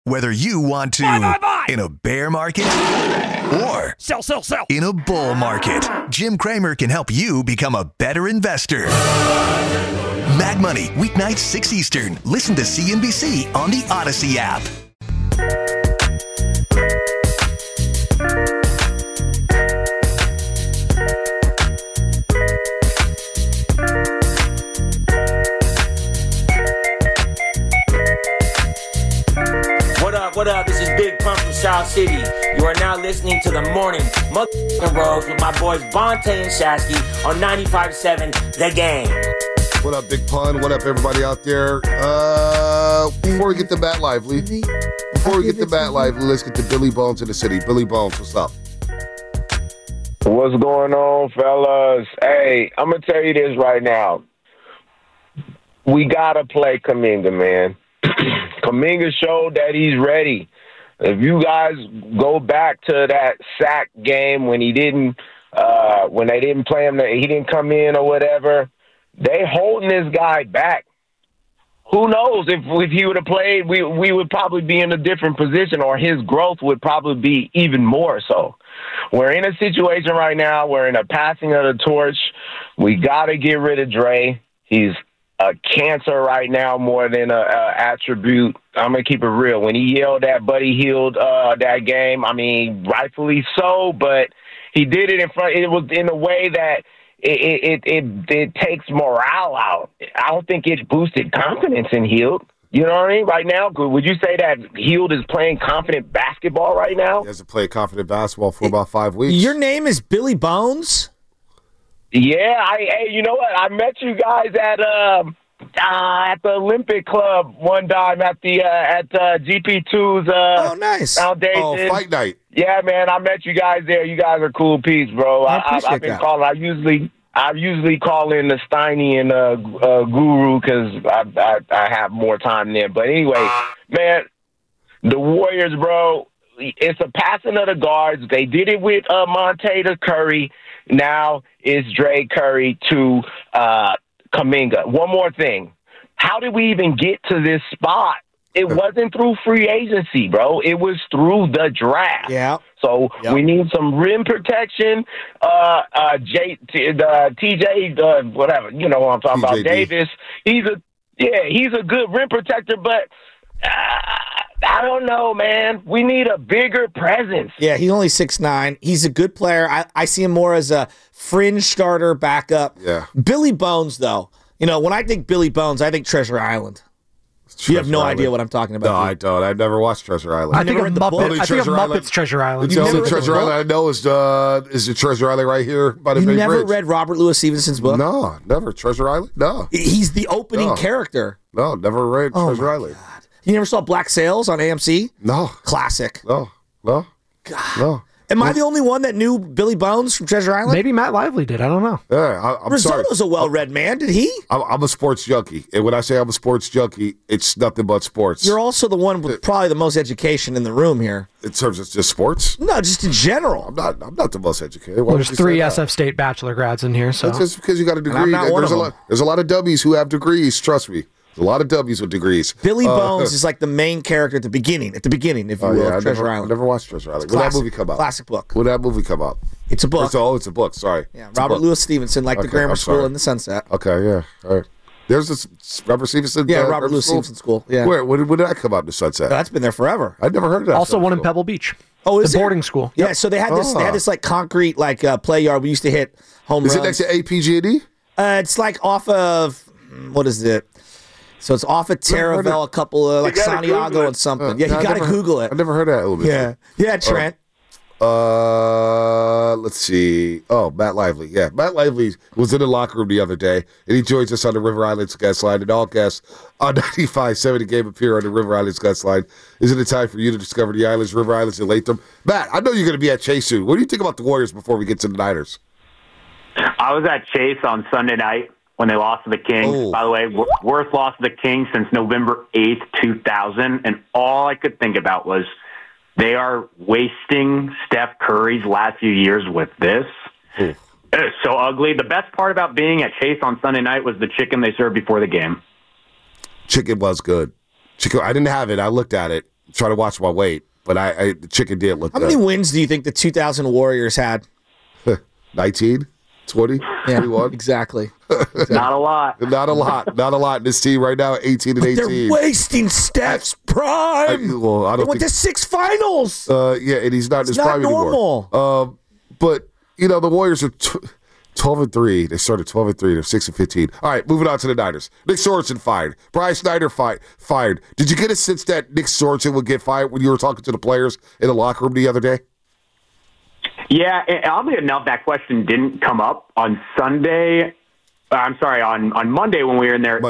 Whether you want to Buy. in a bear market or Sell. in a bull market, Jim Cramer can help you become a better investor. Mag Money, weeknights 6 Eastern. Listen to CNBC on the Odyssey app. What up? This is Big Pun from South City. You are now listening to the morning motherfucking Rose with my boys Bonte and Shasky on 95.7 The Game. What up, Big Pun? What up, everybody out there? Before we get to Matt Lively, let's get to Billy Bones in the city. Billy Bones, what's up? What's going on, fellas? Hey, I'm going to tell you this right now. We got to play Kuminga, man. Kuminga showed that he's ready. If you guys go back to that sack game when they didn't play him, he didn't come in or whatever, they holding this guy back. Who knows if he would have played, we would probably be in a different position, or his growth would probably be even more so. We're in a situation right now. We're in a passing of the torch. We got to get rid of Dre. He's a cancer right now more than a attribute. I'm going to keep it real. When he yelled at Buddy Hield that game, I mean, rightfully so, but he did it in front. It was in a way that it takes morale out. I don't think it boosted confidence in Hield. You know what I mean? Right now, would you say that Hield is playing confident basketball right now? He hasn't played confident basketball for about 5 weeks. Your name is Billy Bones? Yeah, hey, you know what? I met you guys at the Olympic Club one time at GP2's nice foundation. Oh, fight night. Yeah, man, I met you guys there. You guys are cool peeps, bro. I've been calling. I usually call in the Steiny and Guru because I have more time there. But anyway, man, the Warriors, bro. It's a passing of the guards. They did it with Monte to Curry. Now it's Dre Curry to Kuminga. One more thing. How did we even get to this spot? It wasn't through free agency, bro. It was through the draft. Yeah. So we need some rim protection. TJ, whatever, you know what I'm talking about. Davis. He's a good rim protector, but I don't know, man. We need a bigger presence. Yeah, he's only 6'9". He's a good player. I see him more as a fringe starter backup. Yeah. Billy Bones, though. You know, when I think Billy Bones, I think Treasure Island. You have no idea what I'm talking about. No, I don't. I've never watched Treasure Island. I think of Muppets Treasure Island. The only Treasure Island I know is the Treasure Island right here by the You Big never Bridge. read Robert Louis Stevenson's book? No, never. Treasure Island? No. He's the opening character. No, never read Treasure Island. God. You never saw Black Sails on AMC? No. Classic. No. God. No. Am I the only one that knew Billy Bones from Treasure Island? Maybe Matt Lively did. I don't know. Yeah, I'm sorry. Risotto's a well-read man. Did he? I'm a sports junkie. And when I say I'm a sports junkie, it's nothing but sports. You're also the one with probably the most education in the room here. In terms of just sports? No, just in general. I'm not the most educated. Well, there's 3 SF State bachelor grads in here, so That's just because you got a degree. I'm not one of them. There's a lot of W's who have degrees, trust me. There's a lot of W's with degrees. Billy Bones is like the main character at the beginning, if you will, of Treasure Island. I never watched Treasure Island. When did that movie come out? Classic book. When did that movie come out? It's a book. It's a book, sorry. Yeah, Robert Louis Stevenson, like the grammar school in the Sunset. Okay, yeah. All right. There's this Robert Stevenson. Yeah, Robert Louis Stevenson School. Yeah. When did that come out in the Sunset? That's been there forever. I'd never heard of that. also one in Pebble Beach. Oh, is the it? boarding school. Yeah, so they had this. They had this like concrete play yard. We used to hit home runs. Is it next to APG&E? It's like off of what is it? So it's off of Terraville, a couple of like Santiago and something. Yeah, you got to Google it. I never heard of that a little bit. Yeah, Trent. Let's see. Oh, Matt Lively. Yeah, Matt Lively was in the locker room the other day, and he joins us on the River Islands guest line. And all guests on 95.7 The Game appear on the River Islands guest line. Isn't it time for you to discover the islands, River Islands, and Latham? Matt, I know you're going to be at Chase soon. What do you think about the Warriors before we get to the Niners? I was at Chase on Sunday night when they lost to the Kings. Oh. By the way, worst loss to the Kings since November 8th, 2000. And all I could think about was they are wasting Steph Curry's last few years with this. It is so ugly. The best part about being at Chase on Sunday night was the chicken they served before the game. Chicken was good. Chicken. I didn't have it. I looked at it. trying to watch my weight, but the chicken did look good. How many wins do you think the 2000 Warriors had? 19, 20, 21? Exactly. Not a lot. Not a lot. This team right now, 18 and 18. They're wasting Steph's prime. They went to 6 finals. Yeah, and he's not in his prime anymore. But, the Warriors are 12-3. They started 12-3. They're 6-15. All right, moving on to the Niners. Nick Sorensen fired. Brian Snyder fired. Did you get a sense that Nick Sorensen would get fired when you were talking to the players in the locker room the other day? Yeah, oddly enough, that question didn't come up on Sunday. I'm sorry, on Monday when we were in there.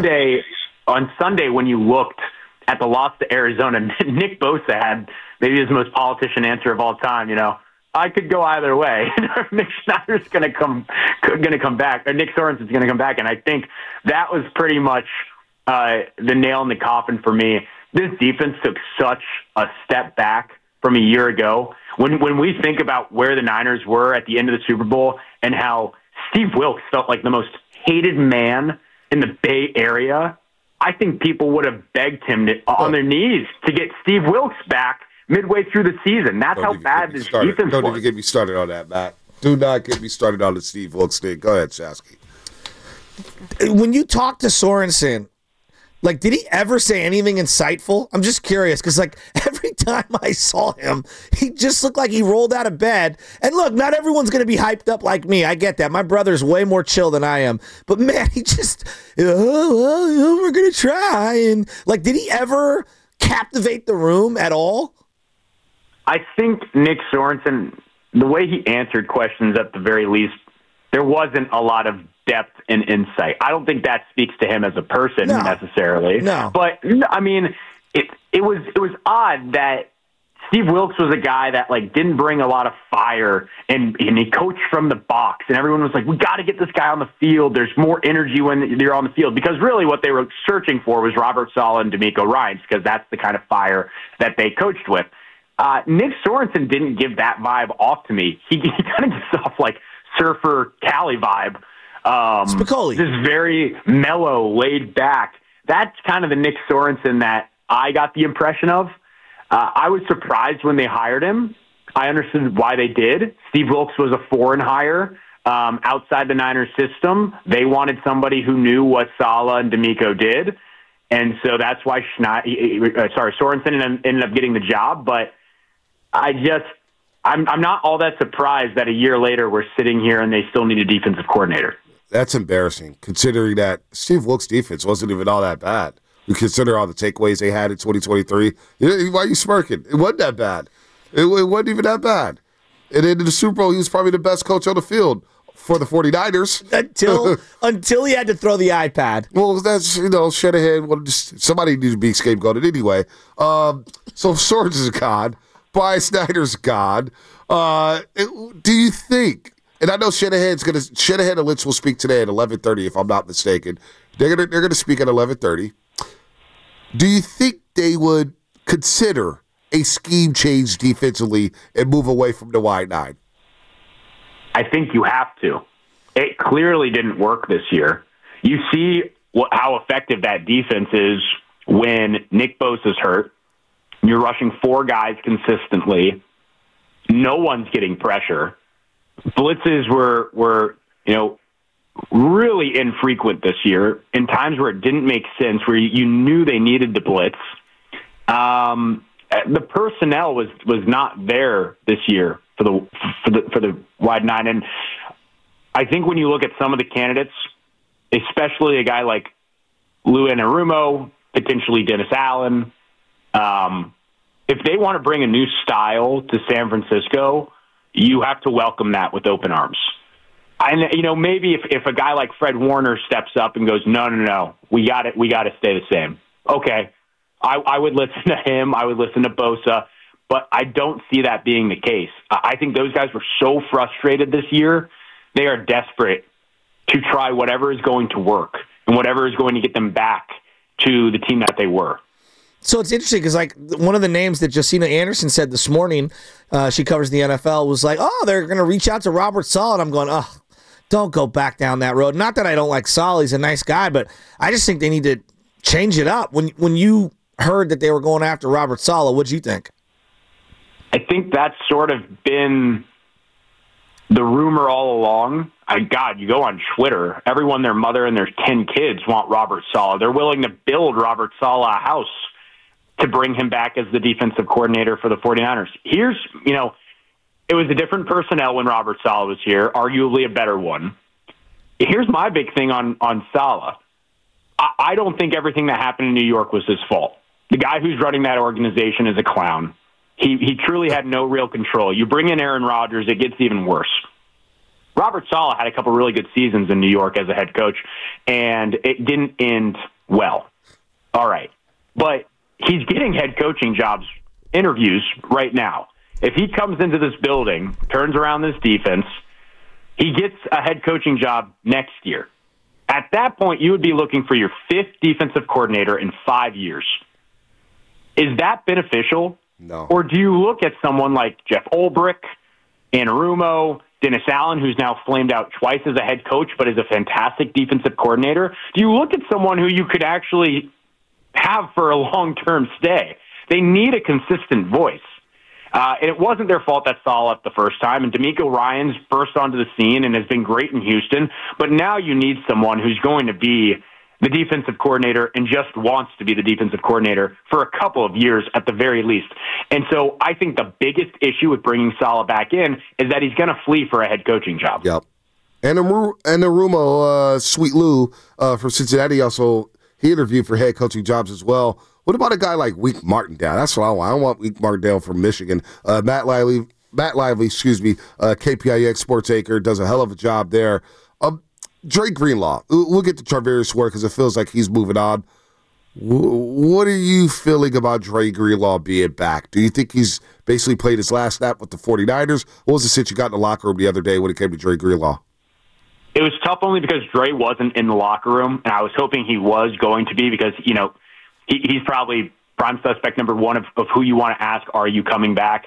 On Sunday when you looked at the loss to Arizona, Nick Bosa had maybe his most politician answer of all time. I could go either way. Nick Snyder's going to come back, or Nick Sorensen's going to come back, and I think that was pretty much the nail in the coffin for me. This defense took such a step back from a year ago. When we think about where the Niners were at the end of the Super Bowl and how Steve Wilks felt like the most hated man in the Bay Area, I think people would have begged him on their knees to get Steve Wilks back midway through the season. That's how bad this defense was. Don't even get me started on that, Matt. Do not get me started on the Steve Wilks thing. Go ahead, Shasky. When you talk to Sorensen, did he ever say anything insightful? I'm just curious because, every time I saw him, he just looked like he rolled out of bed. And look, not everyone's going to be hyped up like me. I get that. My brother's way more chill than I am. But, man, he just, we're going to try. And, did he ever captivate the room at all? I think Nick Sorensen, the way he answered questions at the very least, there wasn't a lot of depth and insight. I don't think that speaks to him as a person necessarily. No. But I mean, it was odd that Steve Wilks was a guy that didn't bring a lot of fire and he coached from the box and everyone was like, we got to get this guy on the field. There's more energy when you're on the field, because really what they were searching for was Robert Saleh and D'Amico Ryans, because that's the kind of fire that they coached with. Nick Sorensen didn't give that vibe off to me. He kind of gives off Surfer Cali vibe. Spicoli. Just very mellow, laid back. That's kind of the Nick Sorensen that I got the impression of. I was surprised when they hired him. I understood why they did. Steve Wilks was a foreign hire outside the Niners system. They wanted somebody who knew what Saleh and D'Amico did. And so that's why Sorensen ended up getting the job. But I'm not all that surprised that a year later we're sitting here and they still need a defensive coordinator. That's embarrassing, considering that Steve Wilks' defense wasn't even all that bad. You consider all the takeaways they had in 2023. Why are you smirking? It wasn't that bad. It wasn't even that bad. And in the Super Bowl, he was probably the best coach on the field for the 49ers. Until he had to throw the iPad. Well, that's, Shanahan, somebody needs to be scapegoated anyway. So Sorensen's gone. Brian Snyder's gone. Do you think, and I know Shanahan and Lynch will speak today at 11:30 if I'm not mistaken. They're gonna speak at 11:30. Do you think they would consider a scheme change defensively and move away from the wide nine? I think you have to. It clearly didn't work this year. You see how effective that defense is when Nick Bosa's hurt. You're rushing 4 guys consistently. No one's getting pressure. Blitzes were really infrequent this year in times where it didn't make sense, where you knew they needed to blitz. The personnel was not there this year for the wide nine, and I think when you look at some of the candidates, especially a guy like Lou Anarumo, potentially Dennis Allen. If they want to bring a new style to San Francisco, you have to welcome that with open arms. And maybe if a guy like Fred Warner steps up and goes, no, we got to stay the same. Okay, I would listen to him. I would listen to Bosa, but I don't see that being the case. I think those guys were so frustrated this year; they are desperate to try whatever is going to work and whatever is going to get them back to the team that they were. So it's interesting because, one of the names that Josina Anderson said this morning, she covers the NFL, was they're going to reach out to Robert Saleh. And I'm going, don't go back down that road. Not that I don't like Saleh. He's a nice guy, but I just think they need to change it up. When you heard that they were going after Robert Saleh. What'd you think? I think that's sort of been the rumor all along. God, you go on Twitter, everyone, their mother and their 10 kids want Robert Saleh. They're willing to build Robert Saleh a house to bring him back as the defensive coordinator for the 49ers. Here's, it was a different personnel when Robert Saleh was here, arguably a better one. Here's my big thing on Saleh. I don't think everything that happened in New York was his fault. The guy who's running that organization is a clown. He truly had no real control. You bring in Aaron Rodgers, it gets even worse. Robert Saleh had a couple really good seasons in New York as a head coach, and it didn't end well. All right. But he's getting head coaching jobs, interviews right now. If he comes into this building, turns around this defense, he gets a head coaching job next year. At that point, you would be looking for your 5th defensive coordinator in 5 years. Is that beneficial? No. Or do you look at someone like Jeff Ulbrich, Anarumo, Dennis Allen, who's now flamed out twice as a head coach but is a fantastic defensive coordinator? Do you look at someone who you could actually have for a long-term stay? They need a consistent voice. And it wasn't their fault that Saleh left the first time, and DeMeco Ryans burst onto the scene and has been great in Houston, but now you need someone who's going to be the defensive coordinator and just wants to be the defensive coordinator for a couple of years at the very least. And so I think the biggest issue with bringing Saleh back in is that he's going to flee for a head coaching job. Yep. And Anarumo, Sweet Lou from Cincinnati, also he interviewed for head coaching jobs as well. What about a guy like Wink Martindale? That's what I want. I want Wink Martindale from Michigan. Matt Lively, KPIX Sports Acre, does a hell of a job there. Dre Greenlaw, we'll get to Charvarius Ward because it feels like he's moving on. What are you feeling about Dre Greenlaw being back? Do you think he's basically played his last snap with the 49ers? What was the situation you got in the locker room the other day when it came to Dre Greenlaw? It was tough only because Dre wasn't in the locker room, and I was hoping he was going to be because, he's probably prime suspect number one of who you want to ask, are you coming back?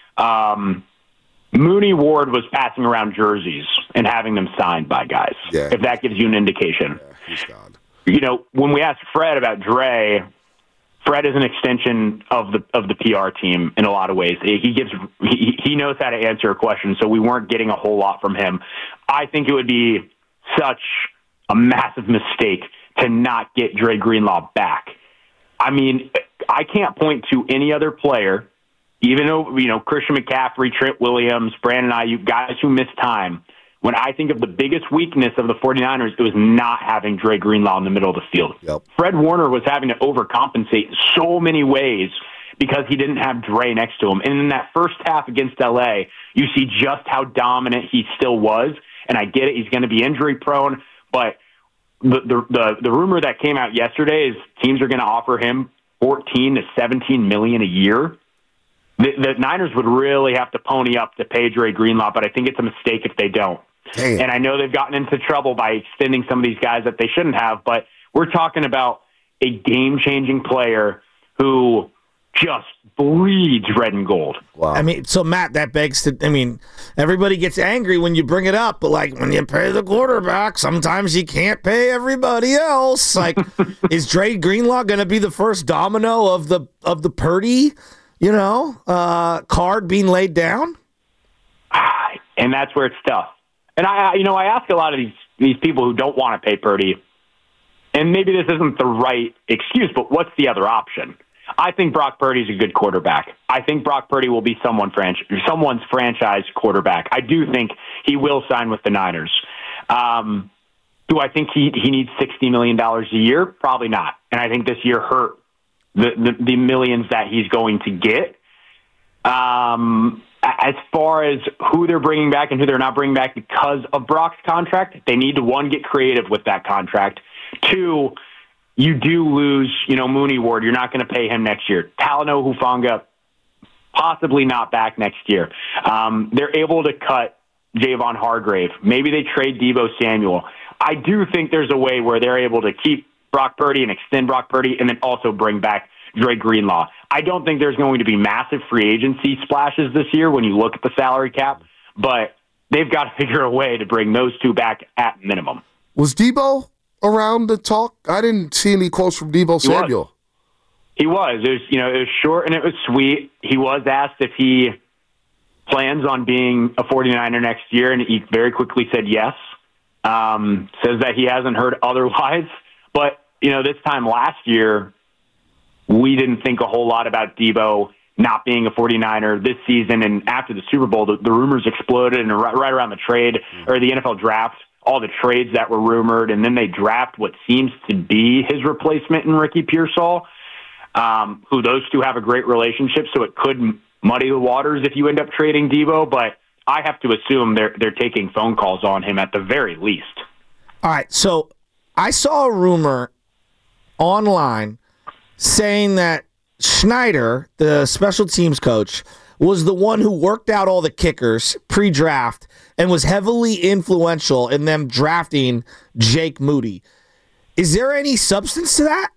Mooney Ward was passing around jerseys and having them signed by guys, if that gives you an indication. Yeah, he's gone. When we asked Fred about Dre, Fred is an extension of the PR team in a lot of ways. He knows how to answer a question, so we weren't getting a whole lot from him. I think it would be such a massive mistake to not get Dre Greenlaw back. I mean, I can't point to any other player, even though, Christian McCaffrey, Trent Williams, Brandon Ayuk, guys who missed time. When I think of the biggest weakness of the 49ers, it was not having Dre Greenlaw in the middle of the field. Yep. Fred Warner was having to overcompensate in so many ways because he didn't have Dre next to him. And in that first half against L.A., you see just how dominant he still was. And I get it, he's going to be injury prone, but the rumor that came out yesterday is teams are going to offer him $14 to $17 million a year. The Niners would really have to pony up to pay Dre Greenlaw, but I think it's a mistake if they don't. Damn. And I know they've gotten into trouble by extending some of these guys that they shouldn't have, but we're talking about a game-changing player who just bleeds red and gold. Wow. I mean, so Matt, that begs to, everybody gets angry when you bring it up, but like when you pay the quarterback, sometimes you can't pay everybody else. Like, is Dre Greenlaw going to be the first domino of the Purdy, card being laid down? And that's where it's tough. And I ask a lot of these people who don't want to pay Purdy, and maybe this isn't the right excuse, but what's the other option? I think Brock Purdy's a good quarterback. I think Brock Purdy will be someone's franchise quarterback. I do think he will sign with the Niners. Do I think he needs $60 million a year? Probably not. And I think this year hurt the millions that he's going to get. As far as who they're bringing back and who they're not bringing back because of Brock's contract, they need to, one, get creative with that contract. Two, you do lose, Mooney Ward. You're not going to pay him next year. Talanoa Hufanga, possibly not back next year. They're able to cut Javon Hargrave. Maybe they trade Deebo Samuel. I do think there's a way where they're able to keep Brock Purdy and extend Brock Purdy and then also bring back Dre Greenlaw. I don't think there's going to be massive free agency splashes this year when you look at the salary cap, but they've got to figure a way to bring those two back at minimum. Was Deebo around the talk? I didn't see any quotes from Deebo Samuel. He was. It was short and it was sweet. He was asked if he plans on being a 49er next year, and he very quickly said yes. Says that he hasn't heard otherwise. But, this time last year, we didn't think a whole lot about Debo not being a 49er this season. And after the Super Bowl, the rumors exploded, and right around the trade or the NFL draft, all the trades that were rumored, and then they draft what seems to be his replacement in Ricky Pearsall, who those two have a great relationship, so it could muddy the waters if you end up trading Debo. But I have to assume they're taking phone calls on him at the very least. All right, so I saw a rumor online saying that Schneider, the special teams coach, was the one who worked out all the kickers pre-draft and was heavily influential in them drafting Jake Moody. Is there any substance to that?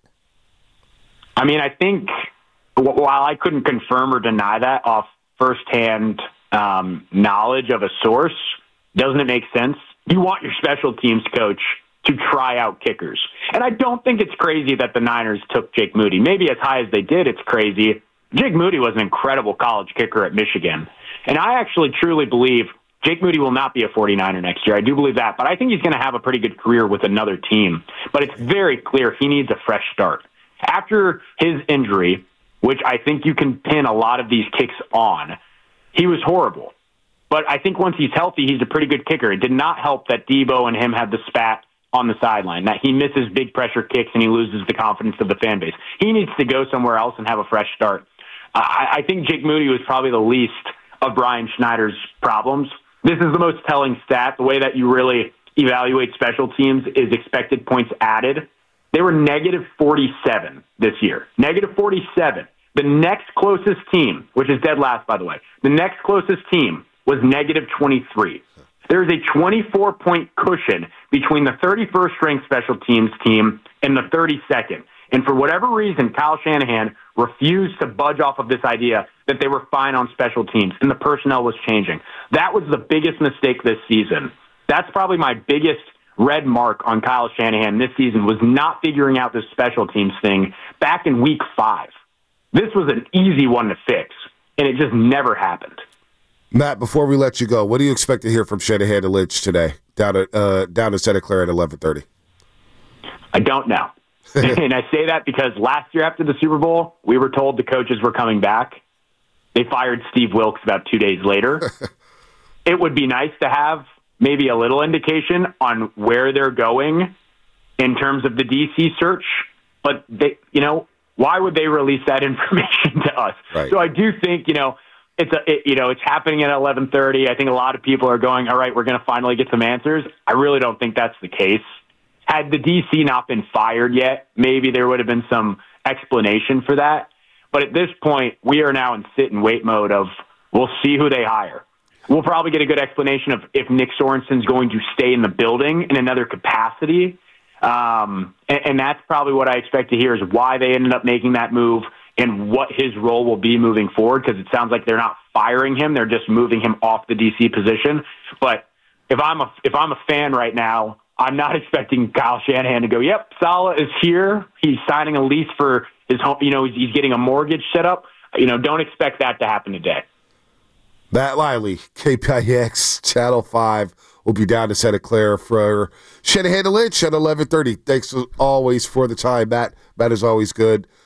I mean, I think while I couldn't confirm or deny that off firsthand knowledge of a source, doesn't it make sense? You want your special teams coach to try out kickers. And I don't think it's crazy that the Niners took Jake Moody. Maybe as high as they did, it's crazy. Jake Moody was an incredible college kicker at Michigan. And I actually truly believe Jake Moody will not be a 49er next year. I do believe that. But I think he's going to have a pretty good career with another team. But it's very clear he needs a fresh start. After his injury, which I think you can pin a lot of these kicks on, he was horrible. But I think once he's healthy, he's a pretty good kicker. It did not help that Debo and him had the spat on the sideline, that he misses big pressure kicks and he loses the confidence of the fan base. He needs to go somewhere else and have a fresh start. I think Jake Moody was probably the least of Brian Schneider's problems. This is the most telling stat. The way that you really evaluate special teams is expected points added. They were negative 47 this year. Negative 47. The next closest team, which is dead last, by the way, the next closest team was negative 23. There is a 24-point cushion between the 31st ranked special teams team and the 32nd. And for whatever reason, Kyle Shanahan refused to budge off of this idea that they were fine on special teams and the personnel was changing. That was the biggest mistake this season. That's probably my biggest red mark on Kyle Shanahan this season, was not figuring out this special teams thing back in week 5. This was an easy one to fix, and it just never happened. Matt, before we let you go, what do you expect to hear from Shanahan and Lynch today down to Santa Clara at 11:30? I don't know. And I say that because last year after the Super Bowl, we were told the coaches were coming back. They fired Steve Wilks about 2 days later. It would be nice to have maybe a little indication on where they're going in terms of the DC search, but they, why would they release that information to us? Right. So I do think, it's happening at 11:30. I think a lot of people are going, all right, we're going to finally get some answers. I really don't think that's the case. Had the DC not been fired yet, maybe there would have been some explanation for that. But at this point, we are now in sit and wait mode of we'll see who they hire. We'll probably get a good explanation of if Nick Sorensen's going to stay in the building in another capacity. And that's probably what I expect to hear, is why they ended up making that move and what his role will be moving forward, because it sounds like they're not firing him. They're just moving him off the DC position. But if I'm a fan right now, I'm not expecting Kyle Shanahan to go, yep, Saleh is here. He's signing a lease for his home. He's getting a mortgage set up. Don't expect that to happen today. Matt Lively, KPIX, Channel 5, will be down to Santa Clara for Shanahan and Lynch at 11:30. Thanks as always for the time, Matt. Matt is always good.